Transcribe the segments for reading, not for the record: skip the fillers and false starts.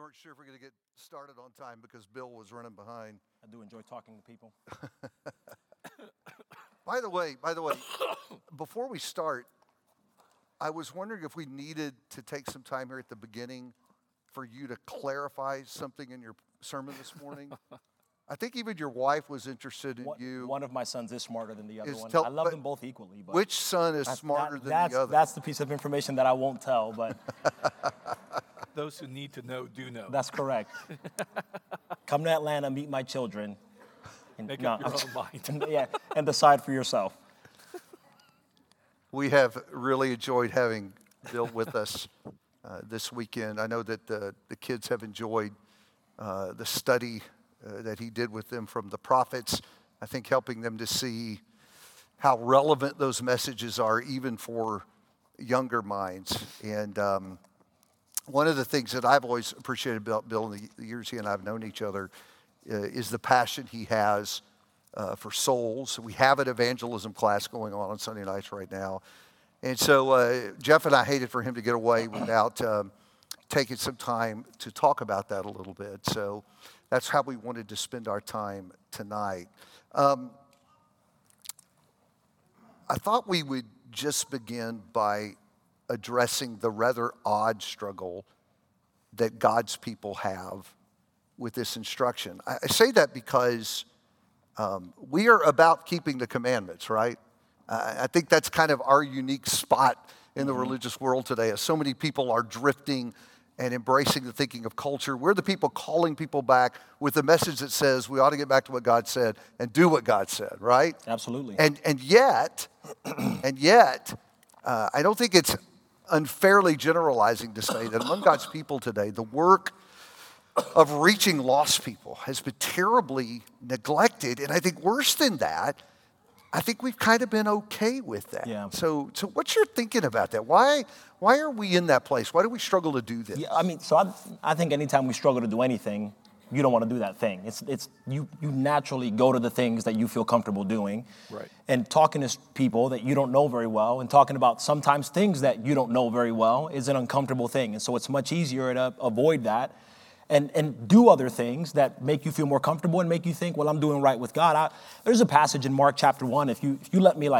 weren't sure if we were going to get started on time because Bill was running behind. I do enjoy talking to people. By the way, before we start, I was wondering if we needed to take some time here at the beginning for you to clarify something in your sermon this morning. I think even your wife was interested in you. One of my sons is smarter than the other one. I love them both equally. But which son is smarter than the other? That's the piece of information that I won't tell, but... Those who need to know do know. That's correct. Come to Atlanta, meet my children. And, Make up your own mind. Yeah, and decide for yourself. We have really enjoyed having Bill with us this weekend. I know that the kids have enjoyed the study that he did with them from the prophets. I think helping them to see how relevant those messages are even for younger minds. And one of the things that I've always appreciated about Bill in the years he and I have known each other is the passion he has for souls. We have an evangelism class going on Sunday nights right now. And so Jeff and I hated for him to get away without taking some time to talk about that a little bit. So that's how we wanted to spend our time tonight. I thought we would just begin by addressing the rather odd struggle that God's people have with this instruction. I say that because we are about keeping the commandments, right? I think that's kind of our unique spot in the religious world today, as so many people are drifting and embracing the thinking of culture. We're the people calling people back with the message that says we ought to get back to what God said and do what God said, right? Absolutely. And yet, I don't think it's unfairly generalizing to say that among God's people today, the work of reaching lost people has been terribly neglected. And I think worse than that, I think we've kind of been okay with that. Yeah. So what's your thinking about that? Why are we in that place? Why do we struggle to do this? Yeah, I mean, so I think anytime we struggle to do anything, you don't want to do that thing. It's you naturally go to the things that you feel comfortable doing. Right. And talking to people that you don't know very well and talking about sometimes things that you don't know very well is an uncomfortable thing. And so it's much easier to avoid that and do other things that make you feel more comfortable and make you think, well, I'm doing right with God. There's a passage in Mark chapter 1, if you let me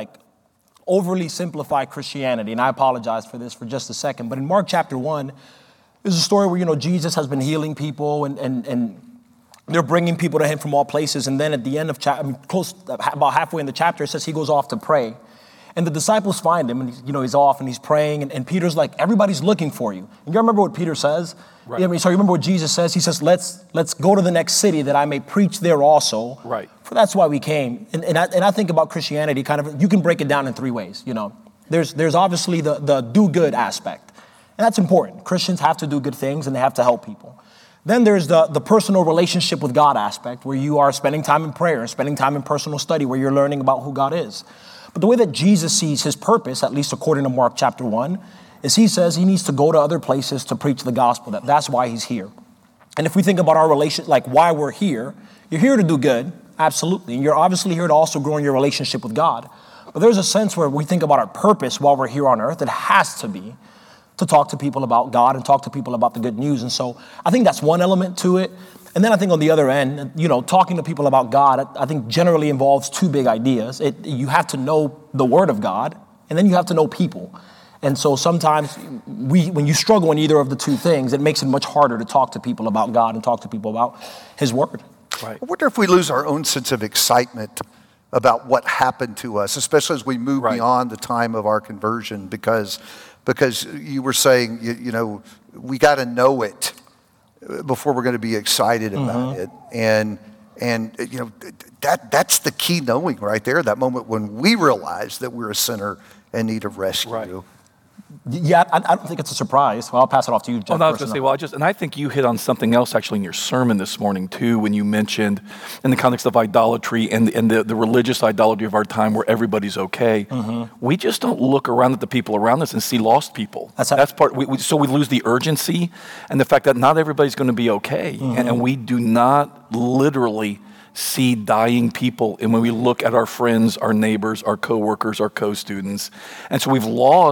overly simplify Christianity, and I apologize for this for just a second, but in Mark chapter 1, there's a story where, Jesus has been healing people and they're bringing people to him from all places. And then at the end of about halfway in the chapter, it says he goes off to pray. And the disciples find him, and he's off and he's praying. And Peter's like, everybody's looking for you. And you remember what Peter says? Right. So you remember what Jesus says? He says, let's go to the next city that I may preach there also. Right. For that's why we came. And I think about Christianity kind of, you can break it down in three ways. There's obviously the do good aspect. And that's important. Christians have to do good things and they have to help people. Then there's the personal relationship with God aspect, where you are spending time in prayer and spending time in personal study, where you're learning about who God is. But the way that Jesus sees his purpose, at least according to Mark chapter 1, is he says he needs to go to other places to preach the gospel. That's why he's here. And if we think about our relation, why we're here, you're here to do good, absolutely. And you're obviously here to also grow in your relationship with God. But there's a sense where we think about our purpose while we're here on earth. It has to be to talk to people about God and talk to people about the good news. And so I think that's one element to it. And then I think on the other end, talking to people about God, I think generally involves two big ideas. You have to know the Word of God, and then you have to know people. And so sometimes when you struggle in either of the two things, it makes it much harder to talk to people about God and talk to people about His Word. Right. I wonder if we lose our own sense of excitement about what happened to us, especially as we move beyond the time of our conversion, because you were saying, we got to know it before we're going to be excited about it. And that's the key knowing right there, that moment when we realize that we're a sinner in need of rescue. Right. Yeah, I don't think it's a surprise. Well, I'll pass it off to you, Jeff. I was going to say, and I think you hit on something else actually in your sermon this morning too, when you mentioned in the context of idolatry and the religious idolatry of our time where everybody's okay. Mm-hmm. We just don't look around at the people around us and see lost people. That's part. So we lose the urgency and the fact that not everybody's going to be okay, and we do not literally see dying people. And when we look at our friends, our neighbors, our coworkers, our co-students, and so we've lost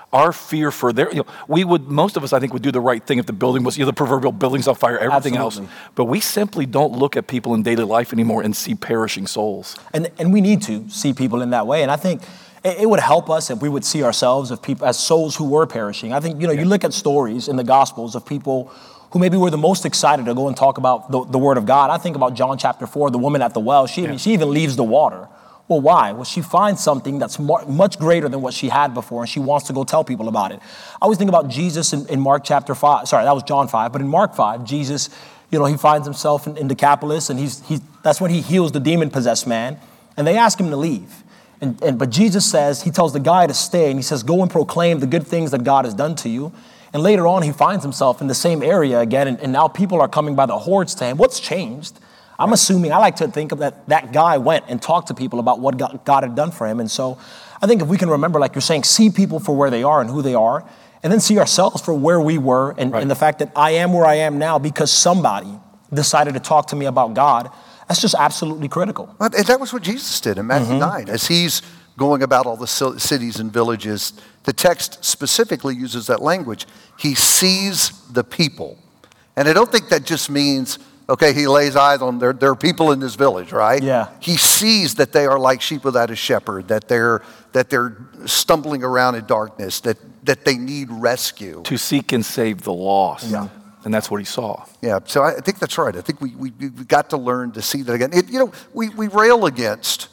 Our fear for most of us, I think, would do the right thing if the building was, the proverbial building's on fire, everything Absolutely. else. But we simply don't look at people in daily life anymore and see perishing souls. And we need to see people in that way. And I think it would help us if we would see ourselves as souls who were perishing. I think, you look at stories in the Gospels of people who maybe were the most excited to go and talk about the Word of God. I think about John chapter 4, the woman at the well. She even leaves the water. Well, why? Well, she finds something that's much greater than what she had before, and she wants to go tell people about it. I always think about Jesus in Mark chapter 5. Sorry, that was John 5. But in Mark 5, Jesus, he finds himself in Decapolis, and that's when he heals the demon-possessed man. And they ask him to leave. But Jesus says, he tells the guy to stay, and he says, go and proclaim the good things that God has done to you. And later on, he finds himself in the same area again, and now people are coming by the hordes to him. What's changed? I'm assuming, I like to think of that guy went and talked to people about what God had done for him. And so I think if we can remember, like you're saying, see people for where they are and who they are, and then see ourselves for where we were and the fact that I am where I am now because somebody decided to talk to me about God, that's just absolutely critical. And that was what Jesus did in Matthew 9. As he's going about all the cities and villages, the text specifically uses that language. He sees the people. And I don't think that just means, okay, he lays eyes on there are people in this village, right? Yeah. He sees that they are like sheep without a shepherd, that they're stumbling around in darkness, that they need rescue. To seek and save the lost. Yeah. And that's what he saw. Yeah, so I think that's right. I think we got to learn to see that again. We rail against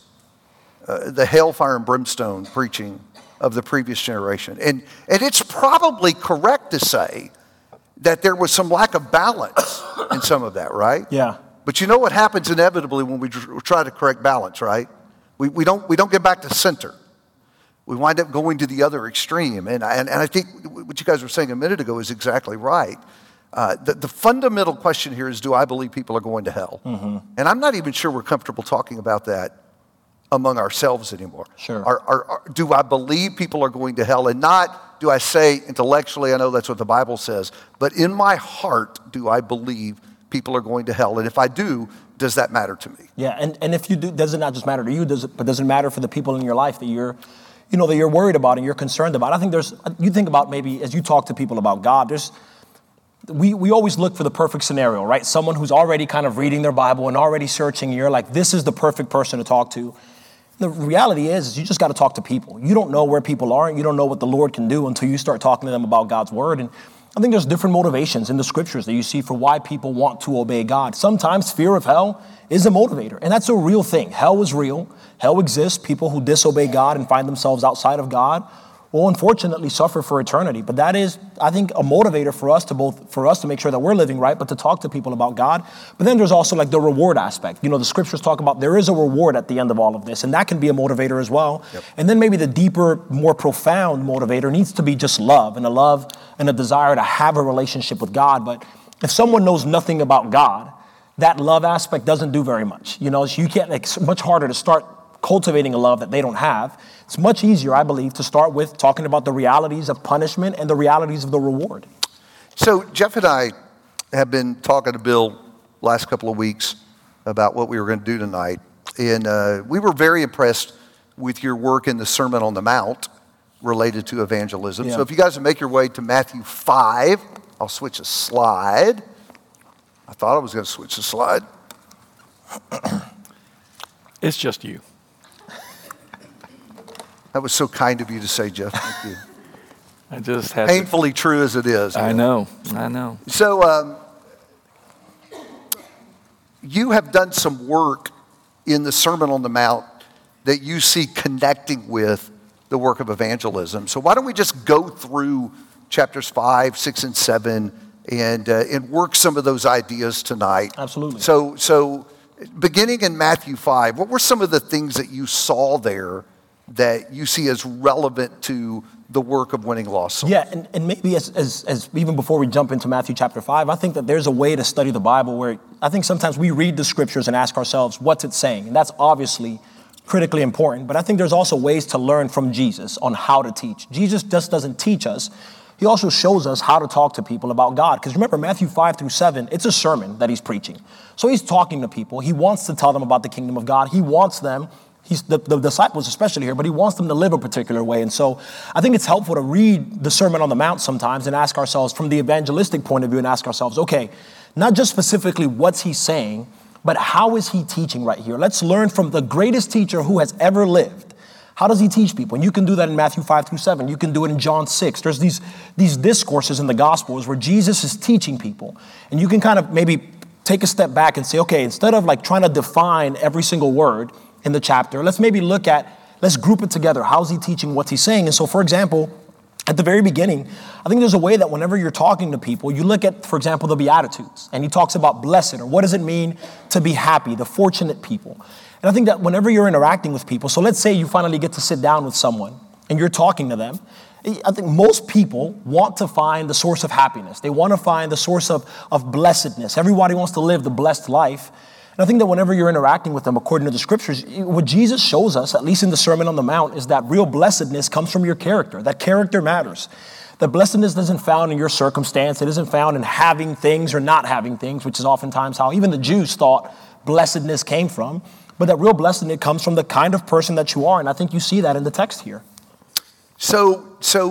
the hellfire and brimstone preaching of the previous generation. And it's probably correct to say that there was some lack of balance in some of that, right? Yeah. But you know what happens inevitably when we try to correct balance, right? We don't get back to center. We wind up going to the other extreme. And I think what you guys were saying a minute ago is exactly right. The fundamental question here is, do I believe people are going to hell? Mm-hmm. And I'm not even sure we're comfortable talking about that among ourselves anymore. Sure. Do I believe people are going to hell? And not do I say intellectually, I know that's what the Bible says, but in my heart, do I believe people are going to hell? And if I do, does that matter to me? Yeah, and if you do, does it not just matter to you, does it matter for the people in your life that you're worried about and you're concerned about? I think you think about maybe as you talk to people about God, we always look for the perfect scenario, right? Someone who's already kind of reading their Bible and already searching, and you're like, this is the perfect person to talk to. The reality is you just got to talk to people. You don't know where people are, and you don't know what the Lord can do until you start talking to them about God's word. And I think there's different motivations in the scriptures that you see for why people want to obey God. Sometimes fear of hell is a motivator, and that's a real thing. Hell is real. Hell exists. People who disobey God and find themselves outside of God will unfortunately suffer for eternity. But that is, I think, a motivator for us to make sure that we're living right, but to talk to people about God. But then there's also like the reward aspect. The scriptures talk about there is a reward at the end of all of this, and that can be a motivator as well. Yep. And then maybe the deeper, more profound motivator needs to be just love and a desire to have a relationship with God. But if someone knows nothing about God, that love aspect doesn't do very much. You can't, it's much harder to start cultivating a love that they don't have. It's much easier, I believe, to start with talking about the realities of punishment and the realities of the reward. So Jeff and I have been talking to Bill last couple of weeks about what we were going to do tonight. And we were very impressed with your work in the Sermon on the Mount related to evangelism. Yeah. So if you guys would make your way to Matthew 5, I'll switch a slide. I thought I was going to switch the slide. It's just you. That was so kind of you to say, Jeff. Thank you. I just had Painfully true as it is. I know. So you have done some work in the Sermon on the Mount that you see connecting with the work of evangelism. So why don't we just go through chapters 5, 6, and 7 and work some of those ideas tonight. Absolutely. So beginning in Matthew 5, what were some of the things that you saw there that you see as relevant to the work of winning lost souls? Yeah, and maybe as even before we jump into Matthew chapter 5, I think that there's a way to study the Bible where I think sometimes we read the scriptures and ask ourselves, what's it saying? And that's obviously critically important, but I think there's also ways to learn from Jesus on how to teach. Jesus just doesn't teach us. He also shows us how to talk to people about God. Because remember, Matthew 5 through 7, it's a sermon that he's preaching. So he's talking to people. He wants to tell them about the kingdom of God. He wants them He's the disciples especially here, but he wants them to live a particular way. And so I think it's helpful to read the Sermon on the Mount sometimes and ask ourselves from the evangelistic point of view and ask ourselves, okay, not just specifically what's he saying, but how is he teaching right here? Let's learn from the greatest teacher who has ever lived. How does he teach people? And you can do that in Matthew 5-7. You can do it in John 6. There's these discourses in the Gospels where Jesus is teaching people. And you can kind of maybe take a step back and say, okay, instead of like trying to define every single word in the chapter, let's group it together. How's he teaching? What's he saying? And so, for example, at the very beginning, I think there's a way that whenever you're talking to people, you look at, for example, the Beatitudes, and he talks about blessed, or what does it mean to be happy, the fortunate people. And I think that whenever you're interacting with people, so let's say you finally get to sit down with someone and you're talking to them, I think most people want to find the source of happiness. They want to find the source of blessedness. Everybody wants to live the blessed life. And I think that whenever you're interacting with them, according to the scriptures, what Jesus shows us, at least in the Sermon on the Mount, is that real blessedness comes from your character. That character matters. That blessedness isn't found in your circumstance. It isn't found in having things or not having things, which is oftentimes how even the Jews thought blessedness came from. But that real blessedness comes from the kind of person that you are. And I think you see that in the text here. So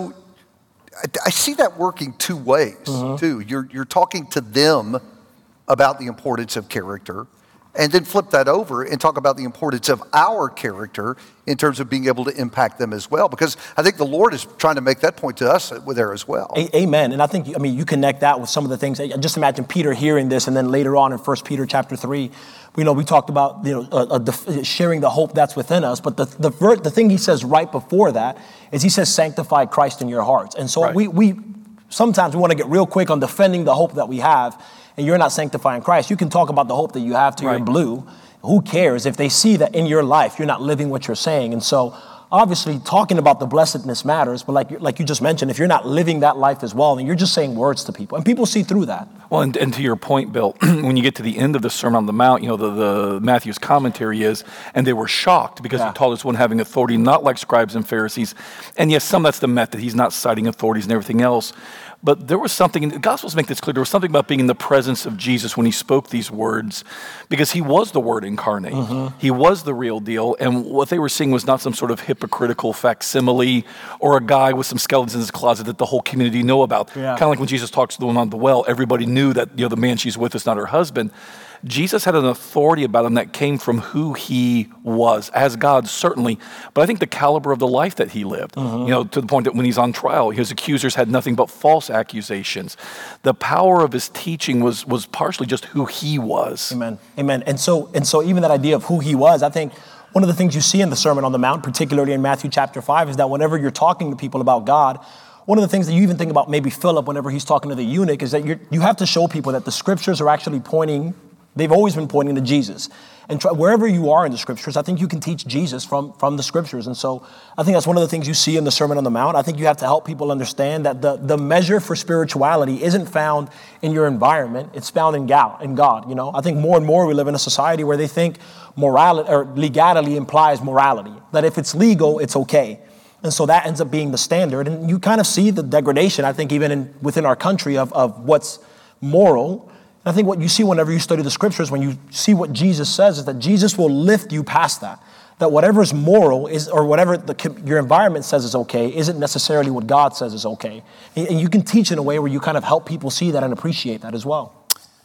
I see that working two ways, too. You're talking to them about the importance of character, and then flip that over and talk about the importance of our character in terms of being able to impact them as well. Because I think the Lord is trying to make that point to us there as well. Amen. And I think, you connect that with some of the things. Just imagine Peter hearing this, and then later on in 1 Peter chapter 3, we talked about sharing the hope that's within us. But the thing he says right before that is he says, sanctify Christ in your hearts. And so we sometimes we want to get real quick on defending the hope that we have, and you're not sanctifying Christ. You can talk about the hope that you have to your blue. Who cares if they see that in your life you're not living what you're saying? And so obviously talking about the blessedness matters, but like you just mentioned, if you're not living that life as well, then you're just saying words to people, and people see through that. Well, and to your point, Bill, when you get to the end of the Sermon on the Mount, the Matthew's commentary is, and they were shocked because he taught us one having authority, not like scribes and Pharisees. And yes, that's the method. He's not citing authorities and everything else. But there was something, and the Gospels make this clear, there was something about being in the presence of Jesus when he spoke these words, because he was the Word incarnate. He was the real deal, and what they were seeing was not some sort of hypocritical facsimile or a guy with some skeletons in his closet that the whole community know about. Kind of like when Jesus talks to the woman on the well, everybody knew that the man she's with is not her husband. Jesus had an authority about him that came from who he was, as God certainly, but I think the caliber of the life that he lived, to the point that when he's on trial, his accusers had nothing but false accusations. The power of his teaching was partially just who he was. Amen. And so even that idea of who he was, I think one of the things you see in the Sermon on the Mount, particularly in Matthew chapter 5, is that whenever you're talking to people about God, one of the things that you even think about maybe Philip whenever he's talking to the eunuch is that you have to show people that the scriptures are actually pointing. They've always been pointing to Jesus. And wherever you are in the scriptures, I think you can teach Jesus from the scriptures. And so I think that's one of the things you see in the Sermon on the Mount. I think you have to help people understand that the measure for spirituality isn't found in your environment. It's found in God. I think more and more we live in a society where they think morality or legality implies morality. That if it's legal, it's okay. And so that ends up being the standard. And you kind of see the degradation, I think, even within our country of what's moral. And I think what you see whenever you study the scriptures, when you see what Jesus says, is that Jesus will lift you past that. That whatever is moral is, or whatever your environment says is okay, isn't necessarily what God says is okay. And you can teach in a way where you kind of help people see that and appreciate that as well.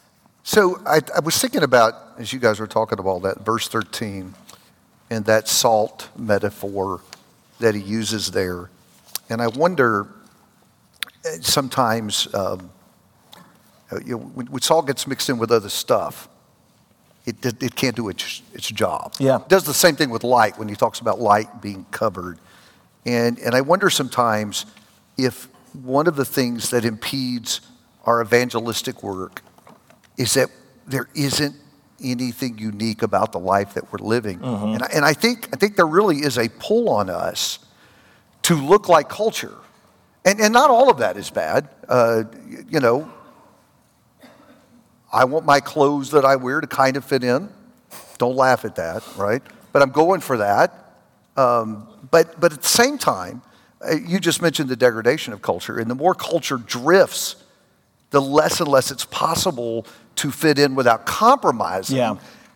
So I was thinking about, as you guys were talking about that, verse 13, and that salt metaphor that he uses there. And I wonder sometimes, when salt gets mixed in with other stuff, it can't do its job. It does the same thing with light when he talks about light being covered. And I wonder sometimes if one of the things that impedes our evangelistic work is that there isn't anything unique about the life that we're living. And I think there really is a pull on us to look like culture. And not all of that is bad. I want my clothes that I wear to kind of fit in. Don't laugh at that, right? But I'm going for that. But at the same time, you just mentioned the degradation of culture. And the more culture drifts, the less and less it's possible to fit in without compromising.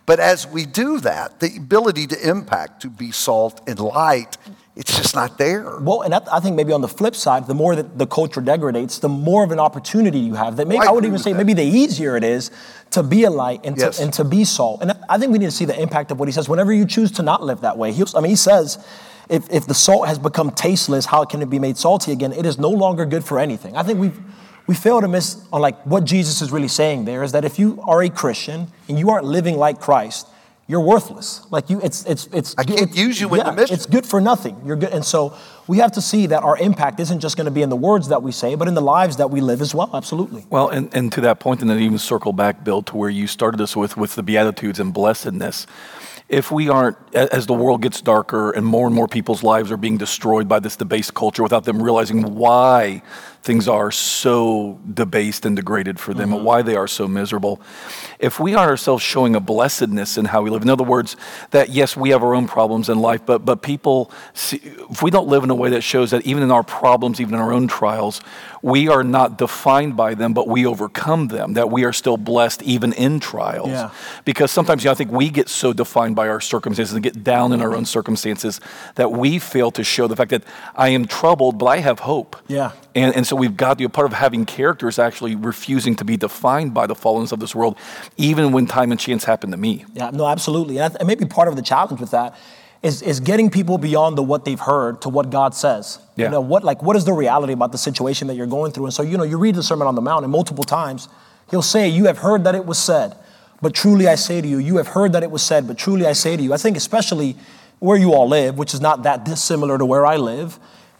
But as we do that, the ability to impact, to be salt and light, it's just not there. Well, and I think maybe on the flip side, the more that the culture degradates, the more of an opportunity you have. That maybe I would even say maybe the easier it is to be a light and to be salt. And I think we need to see the impact of what he says. Whenever you choose to not live that way, he says, if the salt has become tasteless, how can it be made salty again? It is no longer good for anything. I think we fail to miss on like what Jesus is really saying there is that if you are a Christian and you aren't living like Christ, you're worthless. Like I can't use you in the mission. It's good for nothing. You're good. And so we have to see that our impact isn't just going to be in the words that we say, but in the lives that we live as well. Absolutely. Well, and to that point, and then even circle back, Bill, to where you started us with the Beatitudes and blessedness. If we aren't, as the world gets darker and more people's lives are being destroyed by this debased culture without them realizing why things are so debased and degraded for them, and why they are so miserable. If we aren't ourselves showing a blessedness in how we live, in other words, that yes, we have our own problems in life, but people, see, if we don't live in a way that shows that even in our problems, even in our own trials, we are not defined by them, but we overcome them, that we are still blessed even in trials. Yeah. Because sometimes, I think we get so defined by our circumstances and get down in our own circumstances that we fail to show the fact that I am troubled, but I have hope. Yeah. And so we've got to be a part of having character is actually refusing to be defined by the fallenness of this world, even when time and chance happen to me. Yeah, no, absolutely. And maybe part of the challenge with that is getting people beyond what they've heard to what God says. Yeah. You know, what is the reality about the situation that you're going through? And so, you read the Sermon on the Mount, and multiple times he'll say, you have heard that it was said, but truly I say to you, you have heard that it was said, but truly I say to you. I think especially where you all live, which is not that dissimilar to where I live,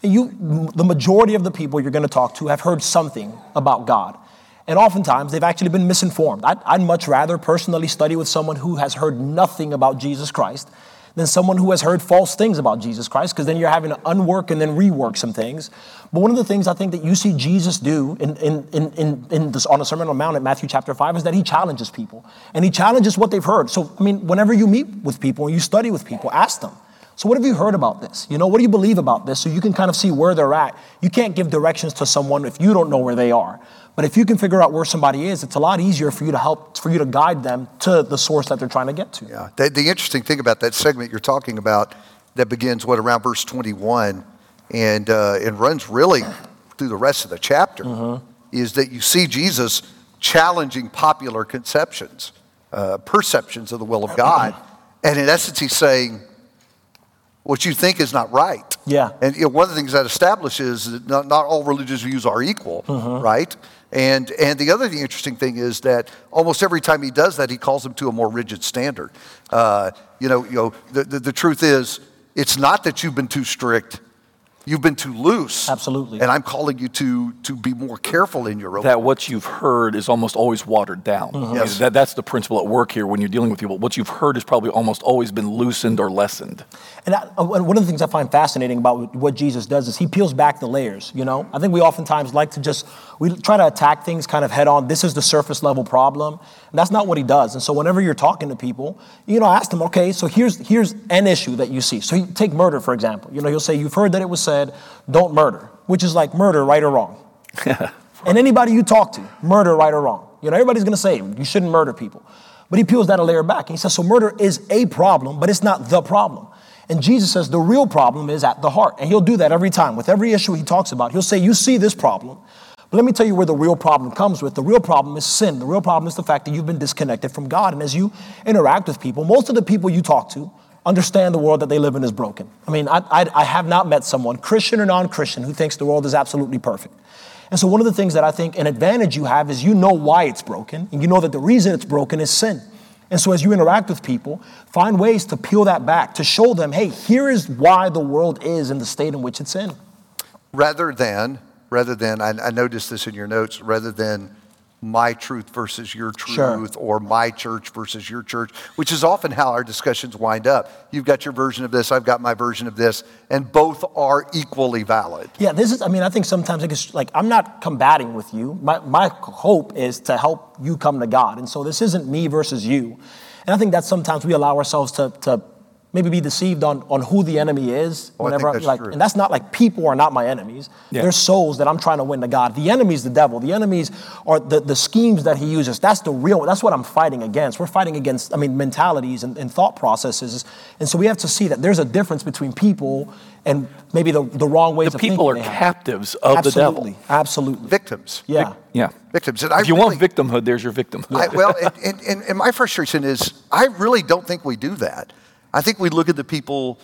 the majority of the people you're going to talk to have heard something about God. And oftentimes, they've actually been misinformed. I'd much rather personally study with someone who has heard nothing about Jesus Christ than someone who has heard false things about Jesus Christ, because then you're having to unwork and then rework some things. But one of the things I think that you see Jesus do on the Sermon on the Mount in Matthew chapter 5 is that he challenges people. And he challenges what they've heard. So, whenever you meet with people and you study with people, ask them, so what have you heard about this? What do you believe about this? So you can kind of see where they're at. You can't give directions to someone if you don't know where they are. But if you can figure out where somebody is, it's a lot easier for you to guide them to the source that they're trying to get to. Yeah. The interesting thing about that segment you're talking about that begins, around verse 21 and runs really through the rest of the chapter is that you see Jesus challenging popular perceptions of the will of God. And in essence, he's saying, what you think is not right. Yeah. And one of the things that establishes that not all religious views are equal, right? And the other interesting thing is that almost every time he does that, he calls them to a more rigid standard. The truth is, it's not that you've been too strict. You've been too loose. Absolutely. And I'm calling you to be more careful in your own. That what you've heard is almost always watered down. Yes. That's the principle at work here when you're dealing with people. What you've heard has probably almost always been loosened or lessened. And one of the things I find fascinating about what Jesus does is he peels back the layers, I think we oftentimes like to we try to attack things kind of head on. This is the surface level problem. And that's not what he does. And so whenever you're talking to people, ask them, okay, so here's an issue that you see. So you take murder, for example. He'll say, you've heard that it was said, don't murder, which is like murder, right or wrong. And anybody you talk to, murder, right or wrong. Everybody's going to say you shouldn't murder people. But he peels that a layer back. And he says, so murder is a problem, but it's not the problem. And Jesus says the real problem is at the heart. And he'll do that every time. With every issue he talks about, he'll say, you see this problem. But let me tell you where the real problem comes with. The real problem is sin. The real problem is the fact that you've been disconnected from God. And as you interact with people, most of the people you talk to understand the world that they live in is broken. I have not met someone, Christian or non-Christian, who thinks the world is absolutely perfect. And so one of the things that I think an advantage you have is you know why it's broken, and you know that the reason it's broken is sin. And so as you interact with people, find ways to peel that back, to show them, hey, here is why the world is in the state in which it's in. Rather than, I noticed this in your notes, rather than my truth versus your truth, or my church versus your church, which is often how our discussions wind up. You've got your version of this, I've got my version of this, and both are equally valid. Yeah, I think sometimes it's like, I'm not combating with you. My hope is to help you come to God. And so this isn't me versus you. And I think that sometimes we allow ourselves to maybe be deceived on who the enemy is. Oh, I think that's true. And that's not like people are not my enemies. Yeah. They're souls that I'm trying to win to God. The enemy's the devil. The enemies are the schemes that he uses. That's what I'm fighting against. We're fighting against, mentalities and thought processes. And so we have to see that there's a difference between people and maybe the wrong ways of thinking. The people are captives of the devil. Absolutely. Victims. Yeah. Yeah. Victims. And If you want victimhood, there's your victimhood. And my frustration is I really don't think we do that. I think we look at the people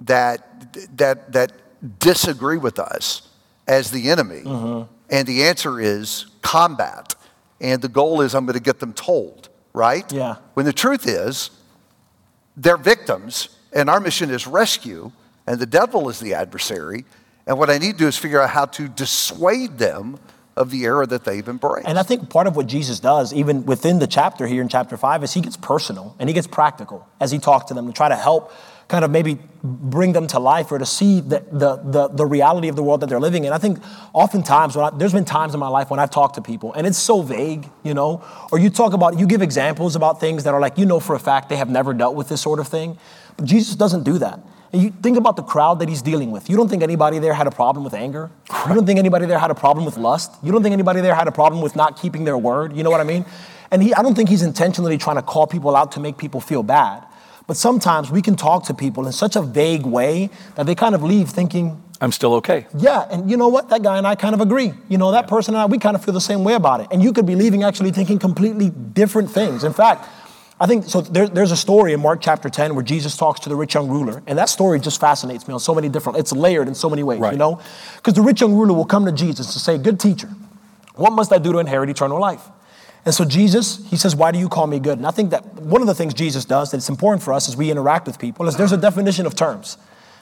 that disagree with us as the enemy, and the answer is combat. And the goal is I'm going to get them told, right? Yeah. When the truth is they're victims, and our mission is rescue, and the devil is the adversary. And what I need to do is figure out how to dissuade them of the error that they've embraced. And I think part of what Jesus does, even within the chapter here in chapter 5, is he gets personal and he gets practical as he talks to them to try to help kind of maybe bring them to life or to see the reality of the world that they're living in. I think oftentimes, there's been times in my life when I've talked to people and it's so vague, or you give examples about things that are like, for a fact they have never dealt with this sort of thing. But Jesus doesn't do that. And you think about the crowd that he's dealing with. You don't think anybody there had a problem with anger. You don't think anybody there had a problem with lust. You don't think anybody there had a problem with not keeping their word. You know what I mean? And I don't think he's intentionally trying to call people out to make people feel bad. But sometimes we can talk to people in such a vague way that they kind of leave thinking, I'm still okay. Yeah, and you know what? That guy and I kind of agree. That person and I, we kind of feel the same way about it. And you could be leaving actually thinking completely different things. In fact, I think, so there's a story in Mark chapter 10 where Jesus talks to the rich young ruler. And that story just fascinates me on so many different, it's layered in so many ways, right. Because the rich young ruler will come to Jesus to say, good teacher, what must I do to inherit eternal life? And so Jesus, he says, why do you call me good? And I think that one of the things Jesus does that's important for us as we interact with people is there's a definition of terms.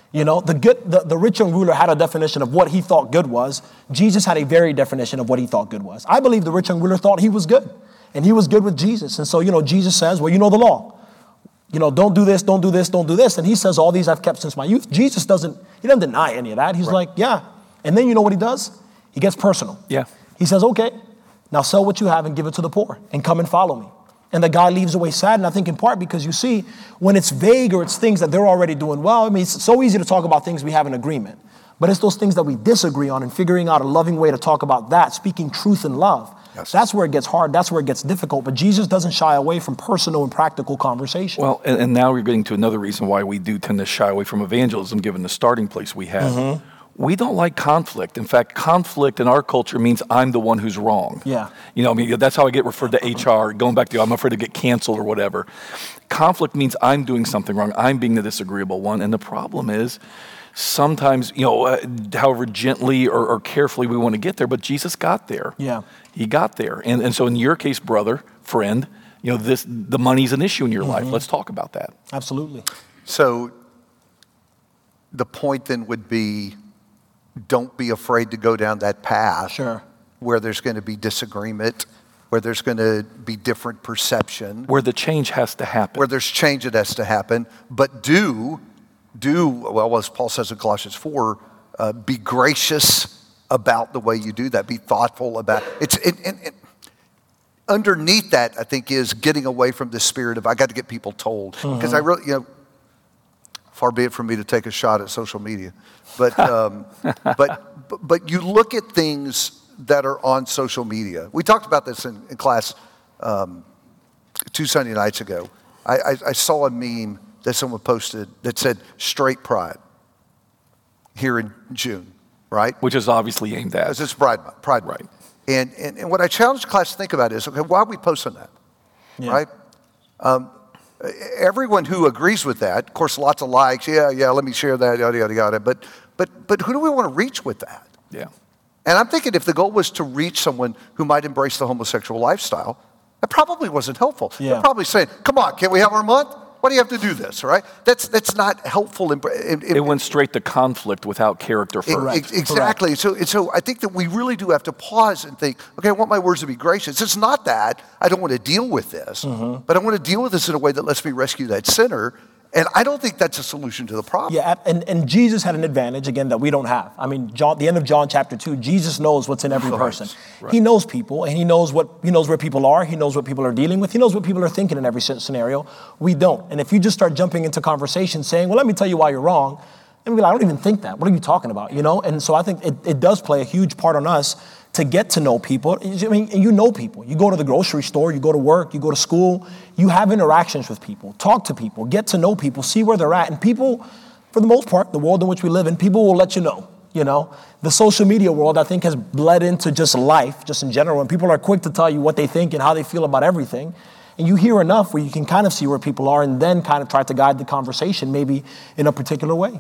The rich young ruler had a definition of what he thought good was. Jesus had a very definition of what he thought good was. I believe the rich young ruler thought he was good. And he was good with Jesus. And so, Jesus says, well, you know the law. Don't do this, don't do this, don't do this. And he says, all these I've kept since my youth. Jesus doesn't deny any of that. He's like, yeah. And then you know what he does? He gets personal. Yeah. He says, okay, now sell what you have and give it to the poor and come and follow me. And the guy leaves away sad. And I think in part because you see, when it's vague or it's things that they're already doing well, it's so easy to talk about things we have in agreement. But it's those things that we disagree on and figuring out a loving way to talk about that, speaking truth in love. Yes. That's where it gets hard. That's where it gets difficult. But Jesus doesn't shy away from personal and practical conversation. Well, and now we're getting to another reason why we do tend to shy away from evangelism, given the starting place we have. Mm-hmm. We don't like conflict. In fact, conflict in our culture means I'm the one who's wrong. Yeah. That's how I get referred to HR, going back to I'm afraid to get canceled or whatever. Conflict means I'm doing something wrong. I'm being the disagreeable one. And the problem is, sometimes, however gently or carefully we want to get there, but Jesus got there. Yeah. He got there. And so in your case, brother, friend, the money's an issue in your life. Let's talk about that. Absolutely. So the point then would be, don't be afraid to go down that path. Sure. Where there's going to be disagreement, where there's going to be different perception. Where the change has to happen. Where there's change that has to happen. But well, as Paul says in Colossians 4, be gracious about the way you do that. Be thoughtful about it. Underneath that, I think, is getting away from the spirit of I got to get people told. Because I really, far be it from me to take a shot at social media, but you look at things that are on social media. We talked about this in class 2 Sunday nights ago. I saw a meme that someone posted that said straight pride here in June, right? Which is obviously aimed at. It's Pride Month. Right. And what I challenge the class to think about is, okay, why are we posting that, right? Everyone who agrees with that, of course, lots of likes, yeah, let me share that, yada, yada, yada. But who do we want to reach with that? Yeah. And I'm thinking if the goal was to reach someone who might embrace the homosexual lifestyle, that probably wasn't helpful. Yeah. They're probably saying, come on, can't we have our month? Why do you have to do this, right? That's not helpful. It went straight to conflict without character first. Exactly. So I think that we really do have to pause and think, okay, I want my words to be gracious. It's not that I don't want to deal with this, but I want to deal with this in a way that lets me rescue that sinner And I don't think that's a solution to the problem. Yeah, and Jesus had an advantage, again, that we don't have. I mean, the end of John chapter 2, Jesus knows what's in every person. Right. He knows people, and he knows where people are. He knows what people are dealing with. He knows what people are thinking in every scenario. We don't. And if you just start jumping into conversation saying, well, let me tell you why you're wrong, and we're like, I don't even think that. What are you talking about? And so I think it does play a huge part on us to get to know people. I mean, you know people. You go to the grocery store, you go to work, you go to school, you have interactions with people, talk to people, get to know people, see where they're at. And people, for the most part, the world in which we live in, people will let you know. The social media world, I think, has bled into just life, just in general, and people are quick to tell you what they think and how they feel about everything. And you hear enough where you can kind of see where people are and then kind of try to guide the conversation maybe in a particular way.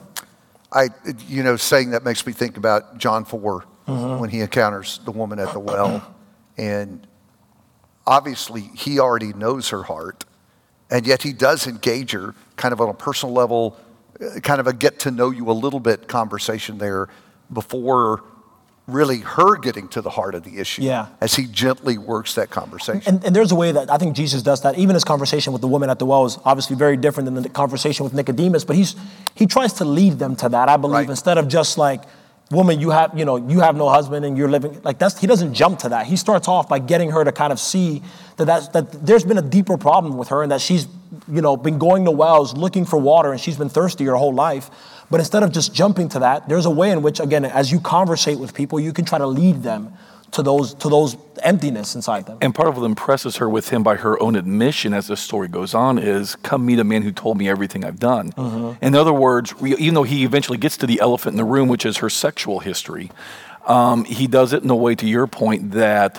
Saying that makes me think about John 4, when he encounters the woman at the well. And obviously, he already knows her heart. And yet he does engage her kind of on a personal level, kind of a get to know you a little bit conversation there before really her getting to the heart of the issue, as he gently works that conversation. And there's a way that I think Jesus does that. Even his conversation with the woman at the well is obviously very different than the conversation with Nicodemus, but he tries to lead them to that, I believe, instead of just like, woman, you have no husband and you're living, like he doesn't jump to that. He starts off by getting her to kind of see that there's been a deeper problem with her and that she's, been going to wells looking for water and she's been thirsty her whole life. But instead of just jumping to that, there's a way in which, again, as you conversate with people, you can try to lead them to those emptiness inside them. And part of what impresses her with him by her own admission as the story goes on is, come meet a man who told me everything I've done. In other words, even though he eventually gets to the elephant in the room, which is her sexual history, he does it in a way, to your point, that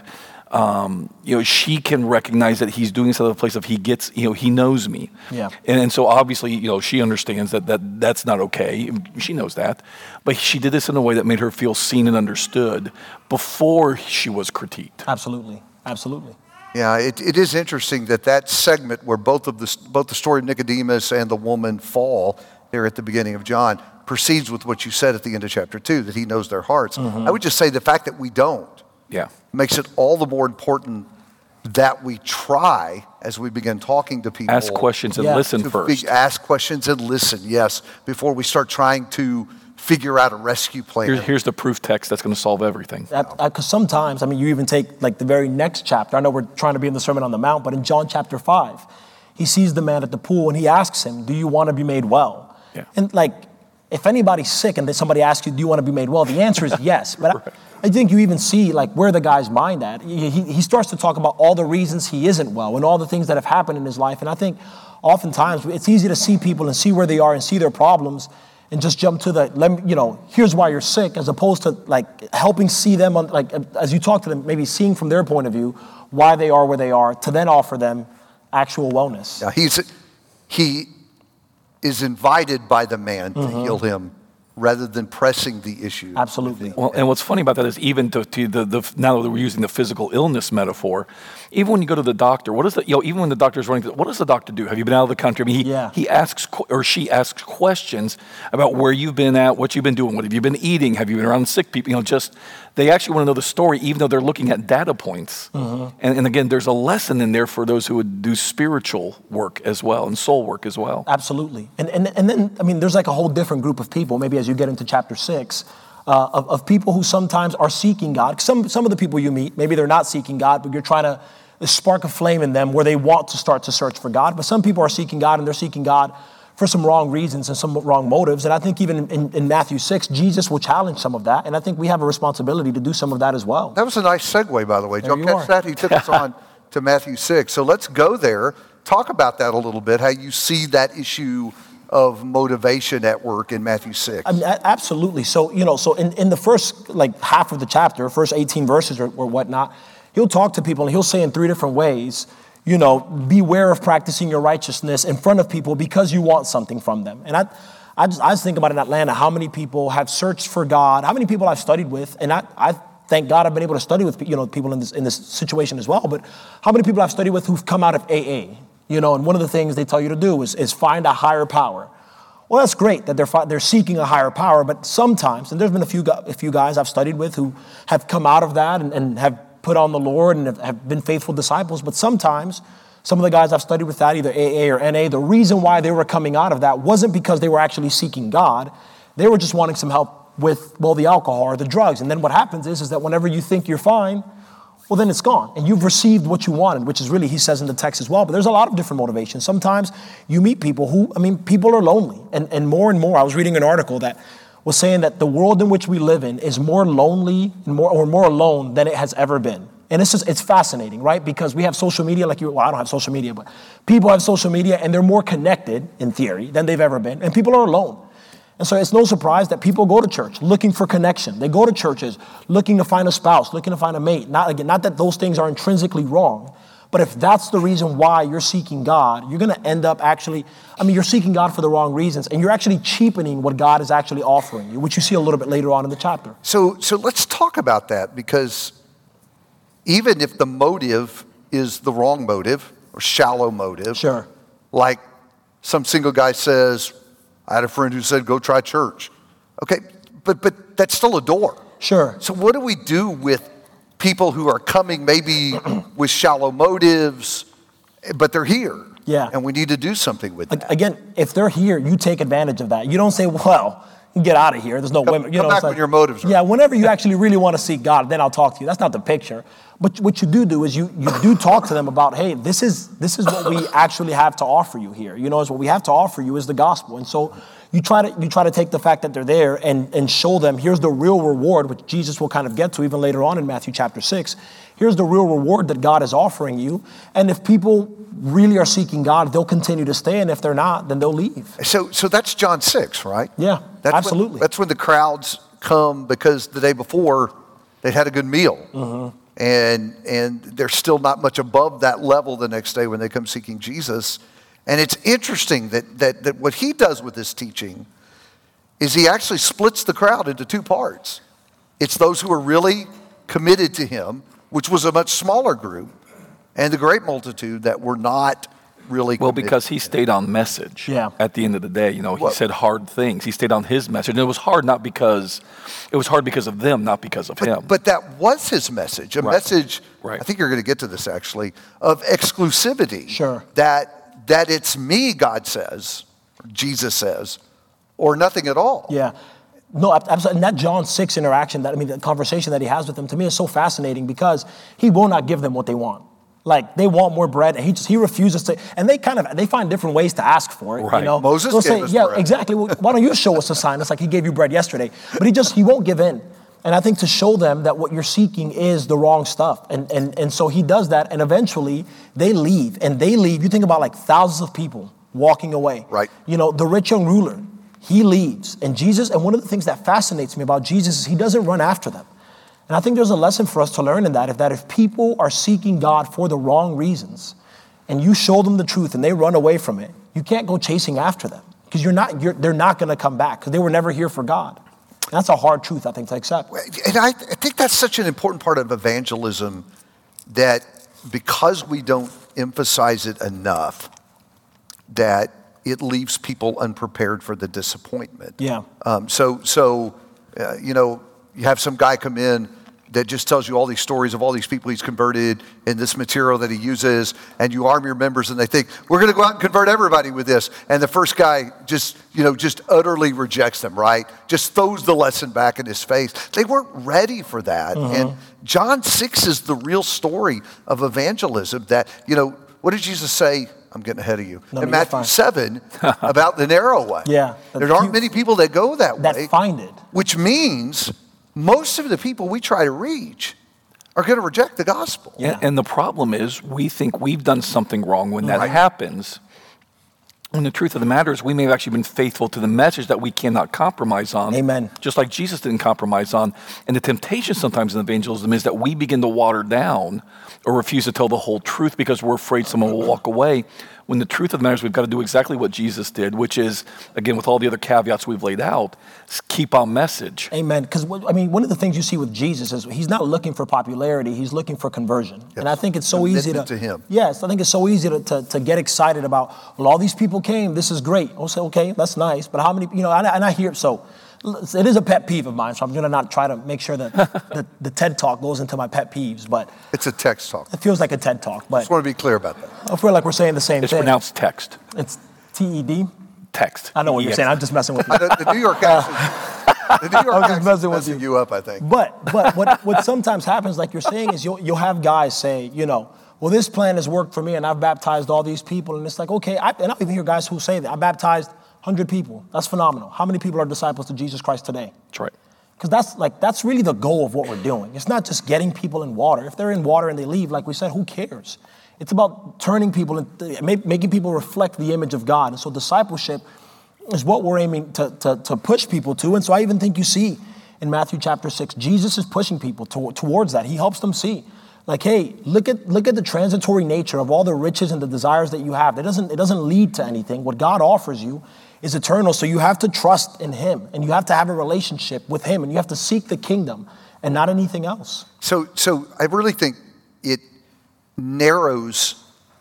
she can recognize that he's doing this out of a place of he knows me. Yeah. And so obviously, she understands that's not okay. She knows that. But she did this in a way that made her feel seen and understood before she was critiqued. Absolutely. Absolutely. Yeah, it is interesting that segment where both the story of Nicodemus and the woman fall there at the beginning of John proceeds with what you said at the end of chapter 2, that he knows their hearts. I would just say the fact that we don't makes it all the more important that we try, as we begin talking to people, ask questions and listen first. Ask questions and listen, yes, before we start trying to figure out a rescue plan. Here's the proof text that's going to solve everything. Because sometimes, you even take like the very next chapter. I know we're trying to be in the Sermon on the Mount, but in John chapter 5, he sees the man at the pool and he asks him, do you want to be made well? Yeah. And if anybody's sick and then somebody asks you, do you want to be made well? The answer is yes. But I think you even see where the guy's mind at. He starts to talk about all the reasons he isn't well and all the things that have happened in his life. And I think oftentimes it's easy to see people and see where they are and see their problems and just jump to here's why you're sick, as opposed to helping see them as you talk to them, maybe seeing from their point of view why they are where they are, to then offer them actual wellness. Yeah, he is invited by the man to heal him rather than pressing the issue. Absolutely. Well, and what's funny about that is even now that we're using the physical illness metaphor, even when you go to the doctor, even when the doctor's running, what does the doctor do? Have you been out of the country? He asks, or she asks questions about where you've been at, what you've been doing, what have you been eating, have you been around sick people? They actually want to know the story, even though they're looking at data points. And again, there's a lesson in there for those who would do spiritual work as well and soul work as well. Absolutely. And then, there's a whole different group of people, maybe as you get into chapter 6, of people who sometimes are seeking God. Some of the people you meet, maybe they're not seeking God, but you're trying to spark a flame in them where they want to start to search for God. But some people are seeking God, and they're seeking God for some wrong reasons and some wrong motives. And I think even in Matthew 6, Jesus will challenge some of that. And I think we have a responsibility to do some of that as well. That was a nice segue, by the way. Did you catch that? He took us on to Matthew 6. So let's go there. Talk about that a little bit, how you see that issue of motivation at work in Matthew 6. Absolutely. So, in the first half of the chapter, first 18 verses or whatnot, he'll talk to people and he'll say in 3 different ways, beware of practicing your righteousness in front of people because you want something from them. And I just think about in Atlanta, how many people have searched for God, how many people I've studied with, and I thank God I've been able to study with people in this situation as well, but how many people I've studied with who've come out of AA, and one of the things they tell you to do is find a higher power. Well, that's great that they're seeking a higher power, but sometimes, and there's been a few guys I've studied with who have come out of that and have put on the Lord and have been faithful disciples, but sometimes Some of the guys I've studied with that, either AA or NA, the reason why they were coming out of that wasn't because they were actually seeking God. They were just wanting some help with, well, the alcohol or the drugs. And then what happens is that whenever you think you're fine, well, then it's gone. And you've received what you wanted, which is really, he says in the text as well. But there's a lot of different motivations. Sometimes you meet people who, people are lonely. And more, I was reading an article that was saying that the world in which we live in is more lonely and more alone than it has ever been. And it's fascinating, right? Because we have social media I don't have social media, but people have social media and they're more connected, in theory, than they've ever been. And people are alone. And so it's no surprise that people go to church looking for connection. They go to churches looking to find a spouse, looking to find a mate. Not that those things are intrinsically wrong, but if that's the reason why you're seeking God, you're going to end up you're seeking God for the wrong reasons, and you're actually cheapening what God is actually offering you, which you see a little bit later on in the chapter. So let's talk about that, because even if the motive is the wrong motive or shallow motive, sure, like some single guy says, I had a friend who said, go try church. Okay, but that's still a door. Sure. So what do we do with people who are coming maybe with shallow motives, but they're here? Yeah. And we need to do something with that. Again, if they're here, you take advantage of that. You don't say, well, get out of here. There's no women. Come back when your motives are. Yeah, whenever you actually really want to seek God, then I'll talk to you. That's not the picture. But what you do is you do talk to them about, hey, this is what we actually have to offer you here. Is what we have to offer you is the gospel. And so you try to take the fact that they're there and show them, here's the real reward, which Jesus will kind of get to even later on in Matthew chapter 6. Here's the real reward that God is offering you. And if people really are seeking God, they'll continue to stay. And if they're not, then they'll leave. So that's John 6, right? Yeah, absolutely. That's when the crowds come, because the day before they'd had a good meal. Mm-hmm. And they're still not much above that level the next day when they come seeking Jesus. And it's interesting that what he does with this teaching is he actually splits the crowd into two parts. It's those who are really committed to him, which was a much smaller group, and the great multitude that were not really committed. Well, because he stayed on message. Yeah. At the end of the day, he said hard things. He stayed on his message, and it was hard because of them, not because of him. But that was his message, a message. Right. I think you're going to get to this actually, of exclusivity. Sure. That it's me, God says, Jesus says, or nothing at all. Yeah. No, absolutely. And that John 6 interaction, the conversation that he has with them, to me is so fascinating, because he will not give them what they want. Like, they want more bread, and he refuses to, and they find different ways to ask for it. Right. Moses gave us bread. Exactly. Well, why don't you show us a sign? It's like he gave you bread yesterday. But he won't give in. And I think to show them that what you're seeking is the wrong stuff. And so he does that, and eventually they leave. And they leave. You think about like thousands of people walking away. Right. The rich young ruler, he leaves. And one of the things that fascinates me about Jesus is he doesn't run after them. And I think there's a lesson for us to learn in that, if people are seeking God for the wrong reasons, and you show them the truth and they run away from it, you can't go chasing after them, because they're not going to come back, because they were never here for God. And that's a hard truth, I think, to accept. And I think that's such an important part of evangelism, that because we don't emphasize it enough, that it leaves people unprepared for the disappointment. Yeah. You have some guy come in that just tells you all these stories of all these people he's converted and this material that he uses, and you arm your members and they think, we're going to go out and convert everybody with this. And the first guy just utterly rejects them, right? Just throws the lesson back in his face. They weren't ready for that. Mm-hmm. And John 6 is the real story of evangelism, that, what did Jesus say? I'm getting ahead of you. In Matthew 7, about the narrow way. Yeah. There aren't many people that go that way. That find it. Which means most of the people we try to reach are going to reject the gospel. Yeah. And the problem is, we think we've done something wrong when that happens. And the truth of the matter is, we may have actually been faithful to the message that we cannot compromise on. Amen. Just like Jesus didn't compromise on. And the temptation sometimes in evangelism is that we begin to water down or refuse to tell the whole truth because we're afraid someone will walk away. When the truth of the matter is, we've got to do exactly what Jesus did, which is, again, with all the other caveats we've laid out, keep on message. Amen. Because, one of the things you see with Jesus is he's not looking for popularity, he's looking for conversion. Yes. And I think it's so easy to him. Yes, I think it's so easy to get excited about, well, all these people came, this is great. I'll say, okay, that's nice, but how many, and I hear, so It is a pet peeve of mine, so I'm going to not try to make sure that the TED Talk goes into my pet peeves, but It's a text talk. it feels like a TED Talk. But Just want to be clear about that. I feel like we're saying the same It's thing. pronounced text. It's TED. Text. I know what you're saying. I'm just messing with you. The New York accent, the New York I'm just accent's messing with messing you up, I think. But what sometimes happens, like you're saying, is you'll have guys say, well, this plan has worked for me, and I've baptized all these people, and it's like, okay, and I'll even hear guys who say that I baptized 100 people. That's phenomenal. How many people are disciples to Jesus Christ today? That's right. Because that's really the goal of what we're doing. It's not just getting people in water. If they're in water and they leave, like we said, who cares? It's about turning people, making people reflect the image of God. And so discipleship is what we're aiming to push people to. And so I even think you see in Matthew chapter 6, Jesus is pushing people towards that. He helps them see, like, hey, look at the transitory nature of all the riches and the desires that you have. It doesn't lead to anything. What God offers you is eternal. So you have to trust in him, and you have to have a relationship with him, and you have to seek the kingdom and not anything else. So I really think it narrows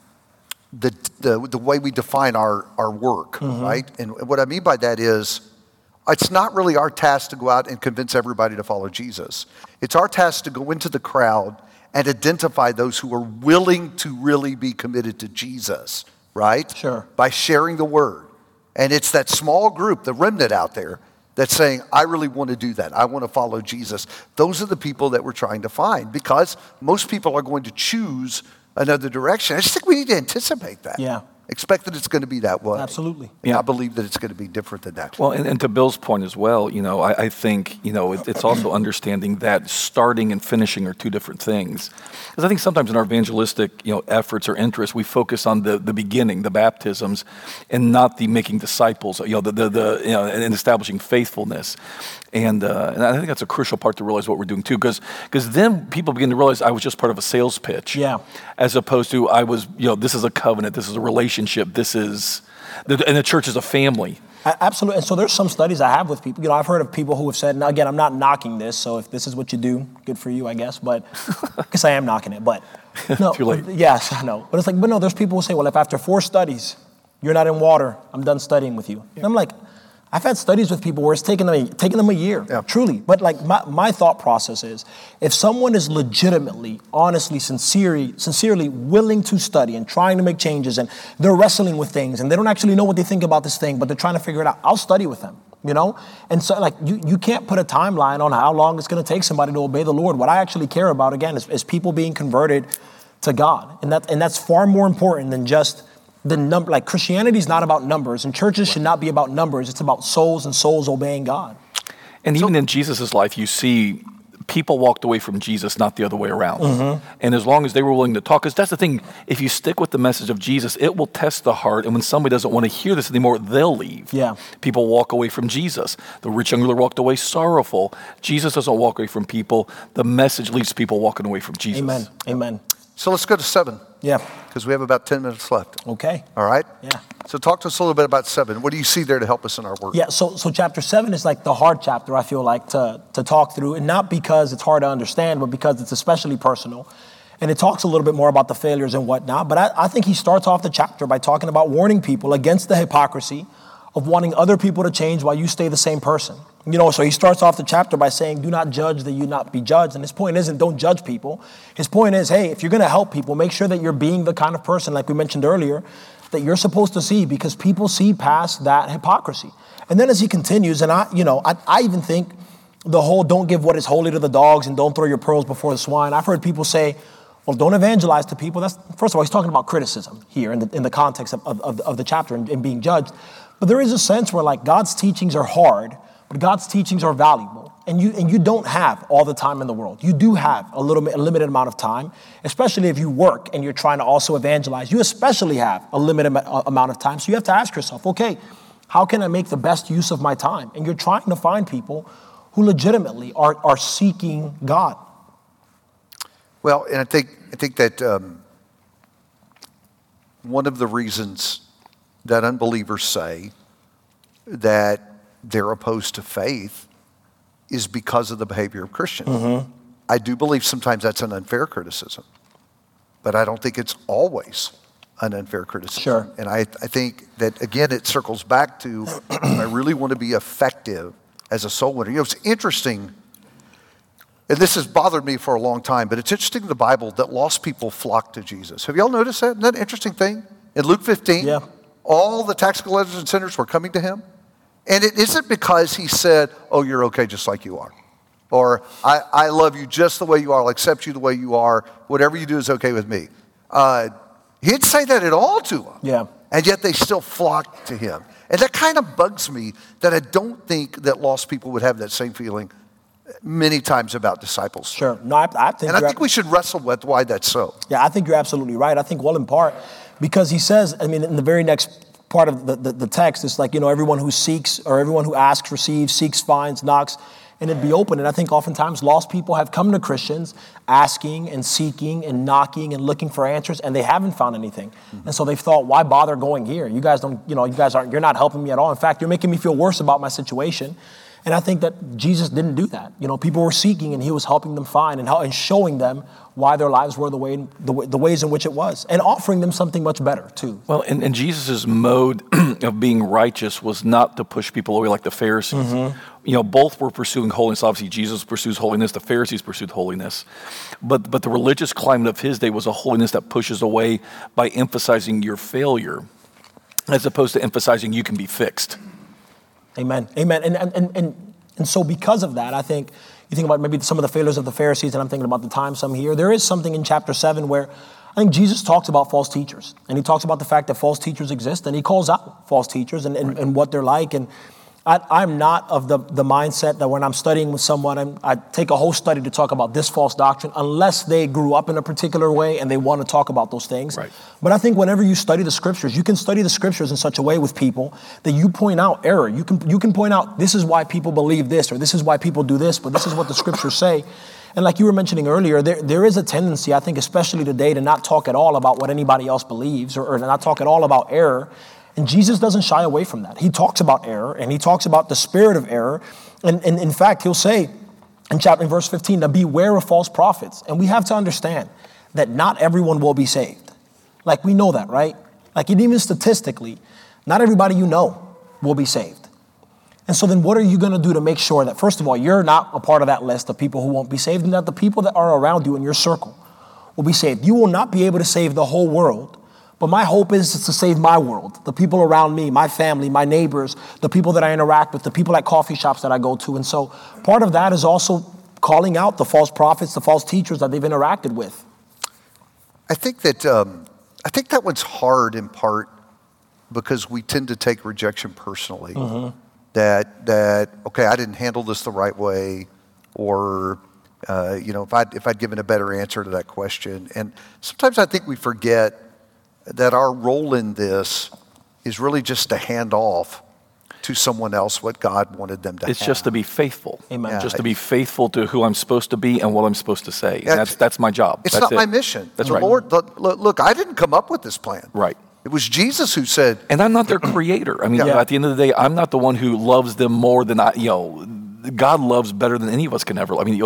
the way we define our work, right? And what I mean by that is, it's not really our task to go out and convince everybody to follow Jesus. It's our task to go into the crowd and identify those who are willing to really be committed to Jesus, right? Sure. By sharing the word. And it's that small group, the remnant out there, that's saying, I really want to do that. I want to follow Jesus. Those are the people that we're trying to find, because most people are going to choose another direction. I just think we need to anticipate that. Yeah. Expect that it's going to be that way. Absolutely. And I believe that it's going to be different than that. Well, and to Bill's point as well, I think, it's also understanding that starting and finishing are two different things. Because I think sometimes in our evangelistic, efforts or interests, we focus on the beginning, the baptisms, and not the making disciples, and establishing faithfulness. And I think that's a crucial part to realize what we're doing too, because then people begin to realize I was just part of a sales pitch, Yeah. as opposed to I was, this is a covenant, this is a relationship, this is, and the church is a family. Absolutely. And so there's some studies I have with people. I've heard of people who have said, now again, I'm not knocking this, so if this is what you do, good for you, I guess, but, because I am knocking it, but. No, Too late. Yes, I know. But it's like, there's people who say, well, if after 4 studies, you're not in water, I'm done studying with you. And I'm like, I've had studies with people where it's taken them a year, truly. But like my thought process is, if someone is legitimately, honestly, sincerely willing to study and trying to make changes, and they're wrestling with things, and they don't actually know what they think about this thing, but they're trying to figure it out, I'll study with them, And so like you can't put a timeline on how long it's going to take somebody to obey the Lord. What I actually care about, again, is people being converted to God. And that's far more important than just the number. Like, Christianity is not about numbers, and churches should not be about numbers. It's about souls and souls obeying God. And even in Jesus' life, you see people walked away from Jesus, not the other way around. And as long as they were willing to talk, because that's the thing, if you stick with the message of Jesus, it will test the heart. And when somebody doesn't want to hear this anymore, they'll leave. Yeah. People walk away from Jesus. The rich young ruler walked away sorrowful. Jesus doesn't walk away from people. The message leads to people walking away from Jesus. Amen. Amen. So let's go to 7. Yeah. Because we have about 10 minutes left. Okay. All right? Yeah. So talk to us a little bit about 7. What do you see there to help us in our work? Yeah, so chapter 7 is like the hard chapter, I feel like, to talk through, and not because it's hard to understand, but because it's especially personal. And it talks a little bit more about the failures and whatnot, but I think he starts off the chapter by talking about warning people against the hypocrisy of wanting other people to change while you stay the same person. So he starts off the chapter by saying, do not judge that you not be judged. And his point isn't don't judge people. His point is, hey, if you're going to help people, make sure that you're being the kind of person, like we mentioned earlier, that you're supposed to see, because people see past that hypocrisy. And then as he continues, and I even think the whole don't give what is holy to the dogs and don't throw your pearls before the swine. I've heard people say, well, don't evangelize to people. That's, first of all, he's talking about criticism here in the context of the chapter and being judged. But there is a sense where, like, God's teachings are hard, but God's teachings are valuable. And you don't have all the time in the world. You do have a limited amount of time, especially if you work and you're trying to also evangelize. You especially have a limited amount of time. So you have to ask yourself, okay, how can I make the best use of my time? And you're trying to find people who legitimately are seeking God. Well, and I think that one of the reasons that unbelievers say that they're opposed to faith is because of the behavior of Christians. I do believe sometimes that's an unfair criticism, but I don't think it's always an unfair criticism. Sure. And I think that, again, it circles back to, I really want to be effective as a soul winner. You know, it's interesting, and this has bothered me for a long time, but it's interesting in the Bible that lost people flock to Jesus. Have y'all noticed that? Isn't that an interesting thing? In Luke 15, Yeah. all the tax collectors and sinners were coming to him. And it isn't because he said, oh, you're okay just like you are. Or I love you just the way you are. I'll accept you the way you are. Whatever you do is okay with me. He didn't say that at all to them. Yeah. And yet they still flocked to him. And that kind of bugs me that I don't think that lost people would have that same feeling many times about disciples. Sure. No, I think And I think we should wrestle with why that's so. Yeah, I think you're absolutely right. I think, well, in part, because he says, I mean, in the very next part of the text, it's like, you know, everyone who seeks or everyone who asks receives, seeks, finds, knocks, and it'd be open. And I think oftentimes lost people have come to Christians asking and seeking and knocking and looking for answers, and they haven't found anything. And so they've thought, why bother going here? You guys don't, you're not helping me at all. In fact, you're making me feel worse about my situation. And I think that Jesus didn't do that. You know, people were seeking, and he was helping them find and showing them why their lives were the ways in which it was, and offering them something much better too. Well, and Jesus' mode of being righteous was not to push people away like the Pharisees. You know, both were pursuing holiness. Obviously, Jesus pursues holiness. The Pharisees pursued holiness. But the religious climate of his day was a holiness that pushes away by emphasizing your failure as opposed to emphasizing you can be fixed. Amen. Amen. And so because of that, I think you think about maybe some of the failures of the Pharisees, and I'm thinking about the time some here. There is something in chapter 7 where I think Jesus talks about false teachers, and he talks about the fact that false teachers exist, and he calls out false teachers and what they're like. And I'm not of the mindset that when I'm studying with someone, I take a whole study to talk about this false doctrine unless they grew up in a particular way and they want to talk about those things. Right. But I think whenever you study the scriptures, you can study the scriptures in such a way with people that you point out error. You can point out this is why people believe this, or this is why people do this, but this is what the scriptures say. And like you were mentioning earlier, there is a tendency, I think, especially today, to not talk at all about what anybody else believes or not talk at all about error. And Jesus doesn't shy away from that. He talks about error, and he talks about the spirit of error. And in fact, he'll say in verse 15, to beware of false prophets. And we have to understand that not everyone will be saved. Like, we know that, right? Like, even statistically, not everybody you know will be saved. And so then what are you going to do to make sure that, first of all, you're not a part of that list of people who won't be saved, and that the people that are around you in your circle will be saved? You will not be able to save the whole world. But my hope is to save my world, the people around me, my family, my neighbors, the people that I interact with, the people at coffee shops that I go to. And so part of that is also calling out the false prophets, the false teachers that they've interacted with. I think that one's hard in part because we tend to take rejection personally. That okay, I didn't handle this the right way, or if I'd given a better answer to that question. And sometimes I think we forget that our role in this is really just to hand off to someone else what God wanted them to have. It's just to be faithful. Amen. Yeah. Just to be faithful to who I'm supposed to be and what I'm supposed to say. Yeah, That's my job. It's That's not it. my mission. That's the right. Lord, look, I didn't come up with this plan. Right. It was Jesus who said, And I'm not their creator. I mean, Yeah. at the end of the day, I'm not the one who loves them more than God loves better than any of us can ever. I mean,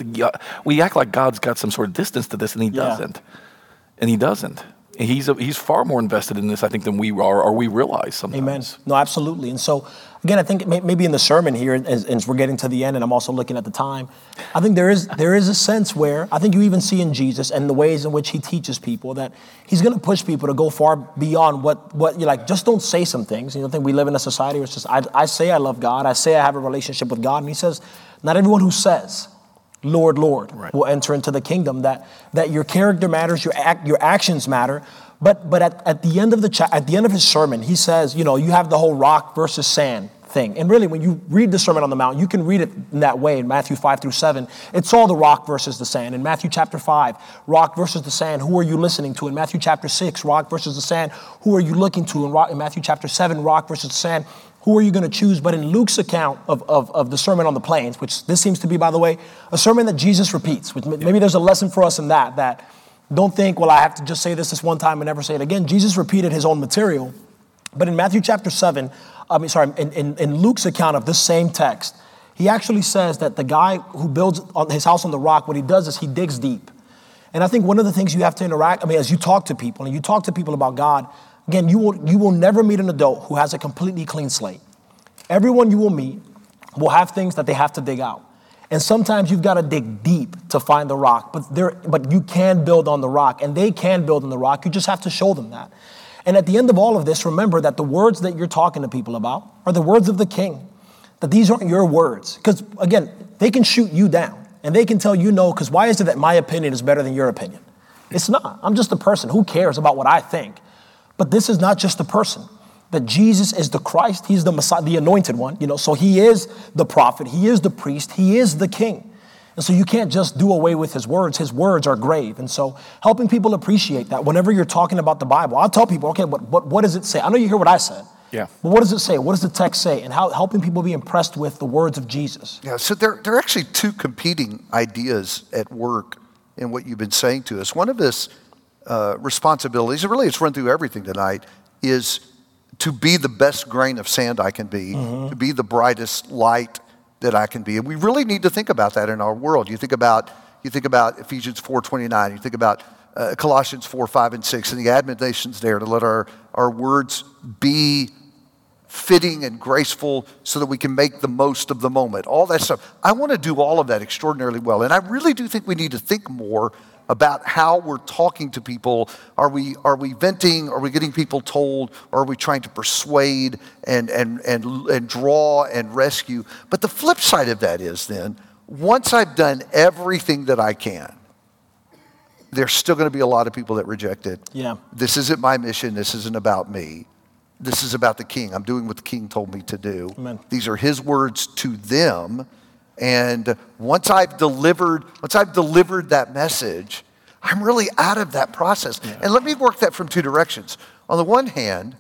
we act like God's got some sort of distance to this, and he doesn't. And he doesn't. And he's far more invested in this, I think, than we are, or we realize sometimes. Amen. No, absolutely. And so, again, I think maybe in the sermon here, as we're getting to the end, and I'm also looking at the time, I think there is a sense where I think you even see in Jesus and the ways in which he teaches people that he's going to push people to go far beyond what you're like. Just don't say some things. I think we live in a society where it's just, I say I love God, I say I have a relationship with God, and he says, not everyone who says, Lord, Lord, Right. will enter into the kingdom. That your character matters, your actions matter. But at the end of at the end of his sermon, he says, you have the whole rock versus sand thing. And really, when you read the Sermon on the Mount, you can read it in that way in Matthew 5-7. It's all the rock versus the sand. In Matthew chapter 5, rock versus the sand, who are you listening to? In Matthew chapter 6, rock versus the sand, who are you looking to? In Matthew chapter 7, rock versus the sand, who are you going to choose? But in Luke's account of the Sermon on the Plains, which this seems to be, by the way, a sermon that Jesus repeats, which maybe there's a lesson for us in that don't think, well, I have to just say this one time and never say it again. Jesus repeated his own material. But in Matthew chapter 7, in Luke's account of this same text, he actually says that the guy who builds his house on the rock, what he does is he digs deep. And I think one of the things you have to interact, as you talk to people, and you talk to people about God, again, you will never meet an adult who has a completely clean slate. Everyone you will meet will have things that they have to dig out. And sometimes you've got to dig deep to find the rock, but you can build on the rock, and they can build on the rock. You just have to show them that. And at the end of all of this, remember that the words that you're talking to people about are the words of the King, that these aren't your words. Because again, they can shoot you down, and they can tell you no, because why is it that my opinion is better than your opinion? It's not. I'm just a person. Who cares about what I think? But this is not just a person. That Jesus is the Christ. He's the Messiah, the anointed one. So he is the prophet. He is the priest. He is the king. And so you can't just do away with his words. His words are grave. And so helping people appreciate that whenever you're talking about the Bible, I'll tell people, okay, what does it say? I know you hear what I said. Yeah. But what does it say? What does the text say? And how helping people be impressed with the words of Jesus. Yeah, so there are actually two competing ideas at work in what you've been saying to us. One of his responsibilities, and really it's run through everything tonight, is to be the best grain of sand I can be, to be the brightest light that I can be. And we really need to think about that in our world. You think about Ephesians 4:29, you think about Colossians 4:5 and 6, and the admonitions there to let our words be fitting and graceful so that we can make the most of the moment. All that stuff. I want to do all of that extraordinarily well. And I really do think we need to think more about how we're talking to people. Are we venting? Are we getting people told? Or are we trying to persuade and draw and rescue? But the flip side of that is then, once I've done everything that I can, there's still going to be a lot of people that reject it. Yeah. This isn't my mission. This isn't about me. This is about the King. I'm doing what the King told me to do. Amen. These are his words to them. And once I've delivered that message, I'm really out of that process. Yeah. And let me work that from two directions. On the one hand,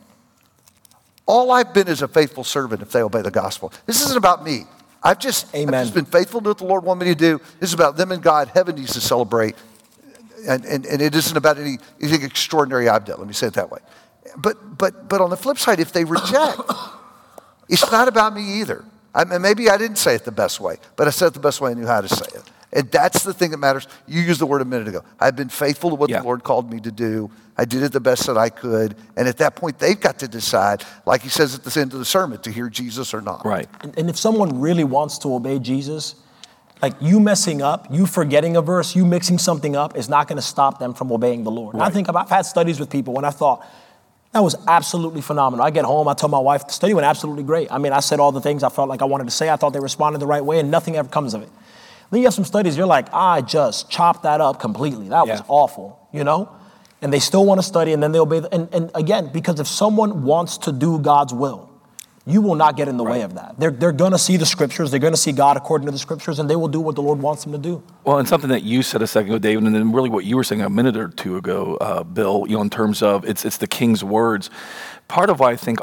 all I've been is a faithful servant if they obey the gospel. This isn't about me. I've just been faithful to what the Lord wanted me to do. This is about them and God. Heaven needs to celebrate. And it isn't about anything extraordinary I've done. Let me say it that way. But on the flip side, if they reject, it's not about me either. Maybe I didn't say it the best way, but I said it the best way I knew how to say it. And that's the thing that matters. You used the word a minute ago. I've been faithful to what the Lord called me to do. I did it the best that I could. And at that point, they've got to decide, like he says at the end of the sermon, to hear Jesus or not. Right. And if someone really wants to obey Jesus, like you messing up, you forgetting a verse, you mixing something up is not going to stop them from obeying the Lord. Right. I've had studies with people when I thought, that was absolutely phenomenal. I get home, I tell my wife, the study went absolutely great. I mean, I said all the things I felt like I wanted to say. I thought they responded the right way, and nothing ever comes of it. Then you have some studies, you're like, I just chopped that up completely. That was awful, And they still want to study, and then they obey. And again, because if someone wants to do God's will, you will not get in the way of that. They're going to see the scriptures. They're going to see God according to the scriptures, and they will do what the Lord wants them to do. Well, and something that you said a second ago, David, and then really what you were saying a minute or two ago, Bill, in terms of it's the King's words. Part of why I think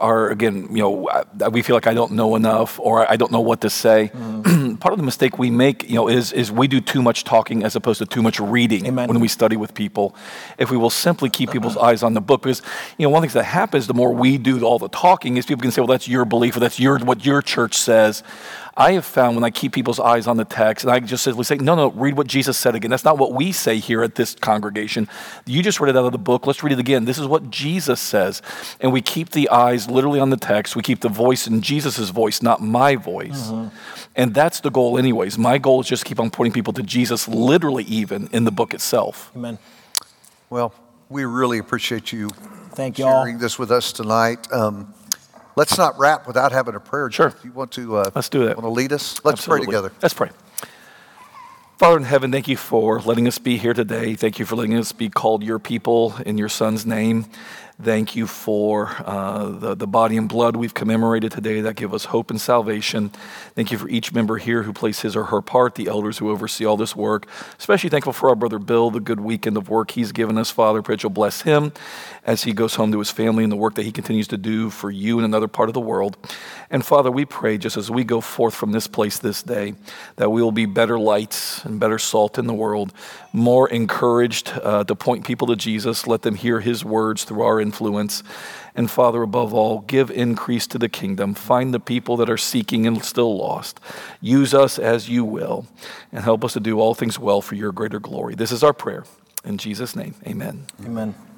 we feel like I don't know enough or I don't know what to say. Part of the mistake we make, is we do too much talking as opposed to too much reading. Amen. When we study with people. If we will simply keep people's eyes on the book, because one of the things that happens, the more we do all the talking, is people can say, well, that's your belief or that's what your church says. I have found when I keep people's eyes on the text, and I just simply say, no, read what Jesus said again. That's not what we say here at this congregation. You just read it out of the book. Let's read it again. This is what Jesus says. And we keep the eyes literally on the text. We keep the voice in Jesus' voice, not my voice. Mm-hmm. And that's the goal anyways. My goal is just keep on pointing people to Jesus, literally even in the book itself. Amen. Well, we really appreciate you sharing this with us tonight. Let's not wrap without having a prayer. Sure. If you want to, let's do that. Want to lead us? Let's Absolutely. pray together. Let's pray. Father in heaven, thank you for letting us be here today. Thank you for letting us be called your people in your Son's name. Thank you for the body and blood we've commemorated today that give us hope and salvation. Thank you for each member here who plays his or her part, the elders who oversee all this work. Especially thankful for our brother Bill, the good weekend of work he's given us. Father, pray that you'll bless him as he goes home to his family and the work that he continues to do for you in another part of the world. And Father, we pray just as we go forth from this place this day, that we will be better lights and better salt in the world, more encouraged to point people to Jesus, let them hear his words through our influence. And Father, above all, give increase to the kingdom. Find the people that are seeking and still lost. Use us as you will, and help us to do all things well for your greater glory. This is our prayer. In Jesus' name, amen. Amen.